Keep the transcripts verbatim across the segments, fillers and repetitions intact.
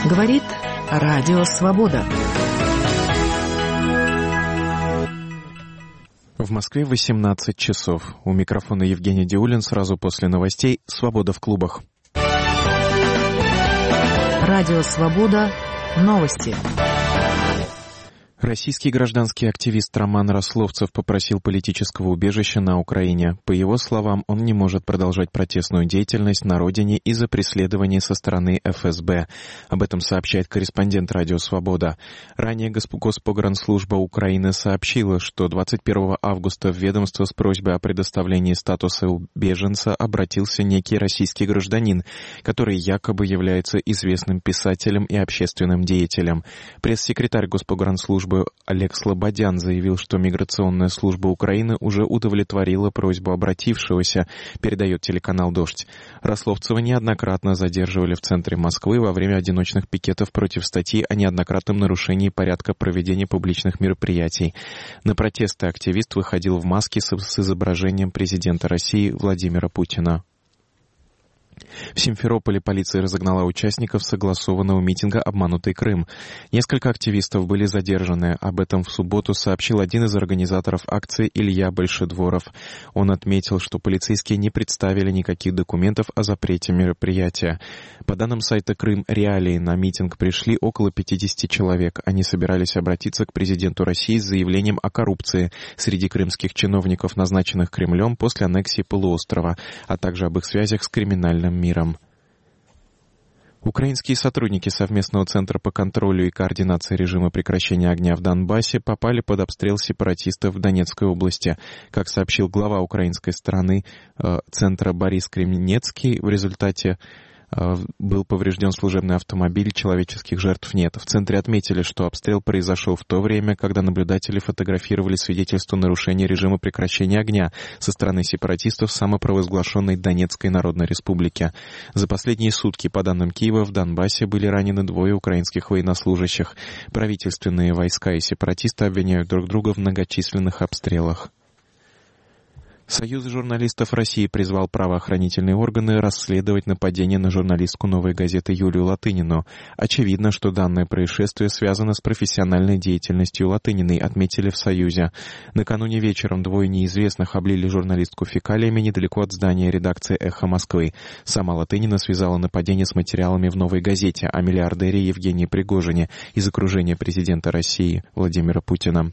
Говорит Радио Свобода. В Москве восемнадцать часов. У микрофона Евгений Диулин. Сразу после новостей «Свобода в клубах». Радио Свобода. Новости. Российский гражданский активист Роман Рословцев попросил политического убежища на Украине. По его словам, он не может продолжать протестную деятельность на родине из-за преследований со стороны эф эс бэ. Об этом сообщает корреспондент Радио Свобода. Ранее Госпогранслужба Украины сообщила, что двадцать первого августа в ведомство с просьбой о предоставлении статуса беженца обратился некий российский гражданин, который якобы является известным писателем и общественным деятелем. Пресс-секретарь Госпогранслужбы Олег Слободян заявил, что Миграционная служба Украины уже удовлетворила просьбу обратившегося, передает телеканал «Дождь». Рословцева неоднократно задерживали в центре Москвы во время одиночных пикетов против статьи о неоднократном нарушении порядка проведения публичных мероприятий. На протесты активист выходил в маске с изображением президента России Владимира Путина. В Симферополе полиция разогнала участников согласованного митинга «Обманутый Крым». Несколько активистов были задержаны. Об этом в субботу сообщил один из организаторов акции Илья Большедворов. Он отметил, что полицейские не представили никаких документов о запрете мероприятия. По данным сайта «Крым Реалии», на митинг пришли около пятидесяти человек. Они собирались обратиться к президенту России с заявлением о коррупции среди крымских чиновников, назначенных Кремлем после аннексии полуострова, а также об их связях с криминальным миром. Украинские сотрудники совместного центра по контролю и координации режима прекращения огня в Донбассе попали под обстрел сепаратистов в Донецкой области. Как сообщил глава украинской стороны э, центра Борис Кременецкий, в результате был поврежден служебный автомобиль, человеческих жертв нет. В центре отметили, что обстрел произошел в то время, когда наблюдатели фотографировали свидетельство нарушения режима прекращения огня со стороны сепаратистов самопровозглашенной Донецкой Народной Республики. За последние сутки, по данным Киева, в Донбассе были ранены двое украинских военнослужащих. Правительственные войска и сепаратисты обвиняют друг друга в многочисленных обстрелах. Союз журналистов России призвал правоохранительные органы расследовать нападение на журналистку «Новой газеты» Юлию Латынину. Очевидно, что данное происшествие связано с профессиональной деятельностью Латыниной, отметили в Союзе. Накануне вечером двое неизвестных облили журналистку фекалиями недалеко от здания редакции «Эхо Москвы». Сама Латынина связала нападение с материалами в «Новой газете» о миллиардере Евгении Пригожине из окружения президента России Владимира Путина.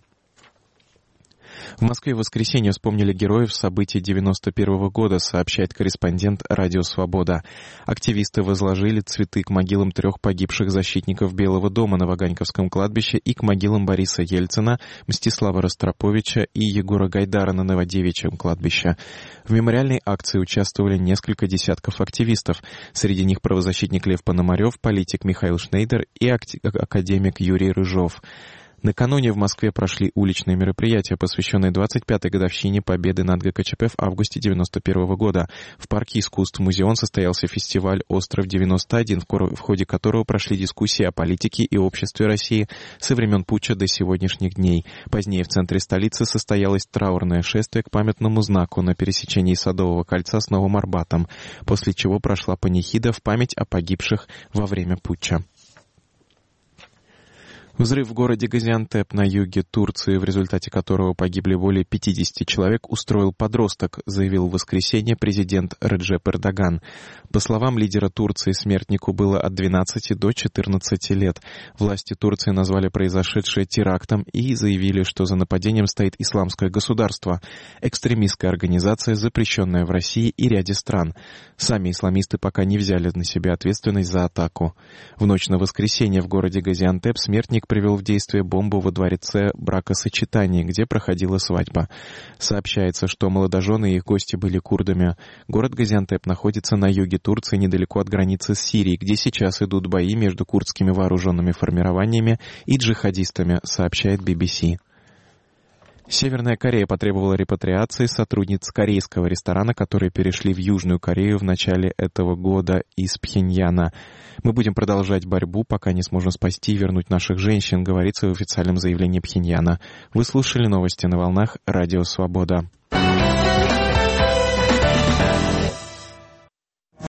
В Москве в воскресенье вспомнили героев событий девяносто первого года, сообщает корреспондент Радио Свобода. Активисты возложили цветы к могилам трех погибших защитников Белого дома на Ваганьковском кладбище и к могилам Бориса Ельцина, Мстислава Ростроповича и Егора Гайдара на Новодевичьем кладбище. В мемориальной акции участвовали несколько десятков активистов. Среди них правозащитник Лев Пономарев, политик Михаил Шнейдер и академик Юрий Рыжов. Накануне в Москве прошли уличные мероприятия, посвященные двадцать пятой годовщине победы над гэ ка че пэ в августе девяносто первого года. В парке искусств «Музеон» состоялся фестиваль «Остров девяносто один», в ходе которого прошли дискуссии о политике и обществе России со времен путча до сегодняшних дней. Позднее в центре столицы состоялось траурное шествие к памятному знаку на пересечении Садового кольца с Новым Арбатом, после чего прошла панихида в память о погибших во время путча. Взрыв в городе Газиантеп на юге Турции, в результате которого погибли более пятидесяти человек, устроил подросток, заявил в воскресенье президент Реджеп Эрдоган. По словам лидера Турции, смертнику было от двенадцати до четырнадцати лет. Власти Турции назвали произошедшее терактом и заявили, что за нападением стоит исламское государство, экстремистская организация, запрещенная в России и ряде стран. Сами исламисты пока не взяли на себя ответственность за атаку. В ночь на воскресенье в городе Газиантеп смертник привел в действие бомбу во дворце бракосочетания, где проходила свадьба. Сообщается, что молодожены и их гости были курдами. Город Газиантеп находится на юге Турции, недалеко от границы с Сирией, где сейчас идут бои между курдскими вооруженными формированиями и джихадистами, сообщает би би си. Северная Корея потребовала репатриации сотрудниц корейского ресторана, которые перешли в Южную Корею в начале этого года из Пхеньяна. «Мы будем продолжать борьбу, пока не сможем спасти и вернуть наших женщин», говорится в официальном заявлении Пхеньяна. Вы слушали новости на волнах Радио Свобода.